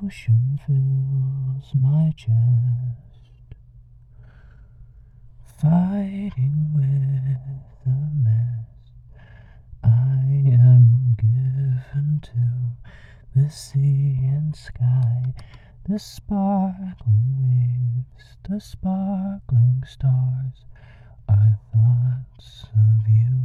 ocean fills my chest, fighting with the mess I am given to the sea and sky, the sparkling waves, the sparkling stars are thoughts of you.